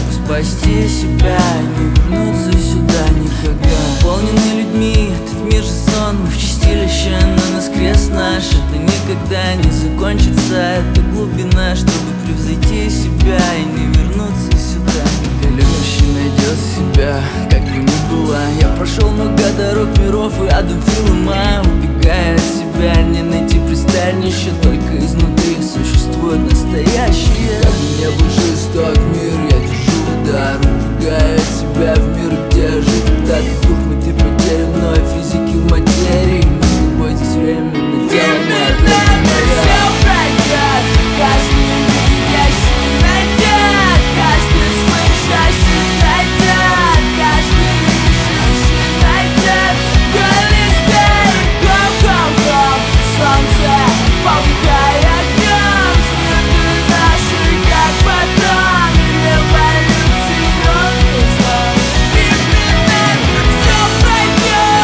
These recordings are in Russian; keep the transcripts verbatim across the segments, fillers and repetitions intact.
чтобы спасти себя, не вернуться сюда никогда. Наполненный людьми, этот мир же сон, мы в чистилище, но нас крест наш. Это никогда не закончится, это глубина, чтобы превзойти себя и не вернуться сюда. Любящий найдет себя, как бы ни было. Я прошел много дорог, миров и адом фильма. Убегая от себя, не найти пристанище, только изнутри существует настоящее. Как бы не был жесток мир, я держу удар. Убегая от себя в мир, где жить так дух, мы ты потерян, но физики в материи. Мы с тобой здесь временно, тело моя, все пройдет. Каждый видящий найдет, каждый слышащий найдет, каждый ищущий найдет. Голистей, го-го-го, солнце полыхай огнем. Следы наши, как потом, революционный звон. Именно все пройдет.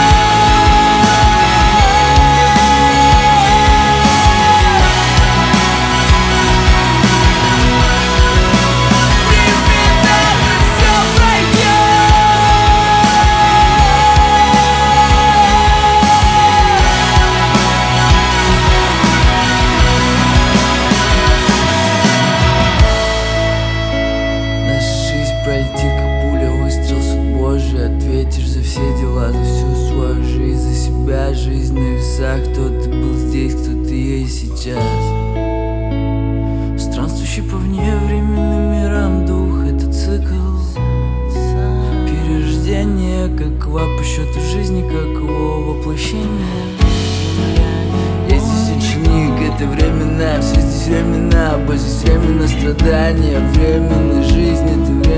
Пролетит как пуля, выстрел, суд Божий. Ответишь за все дела, за всю свою жизнь, за себя, жизнь на весах. Кто ты был здесь, кто ты есть сейчас. Странствующий по вневременным мирам дух, это цикл перерождения, какова по счету жизни, какого воплощения. Я здесь ученик, это времена, все здесь времена, боль здесь временно, страдания, временная жизнь, это время.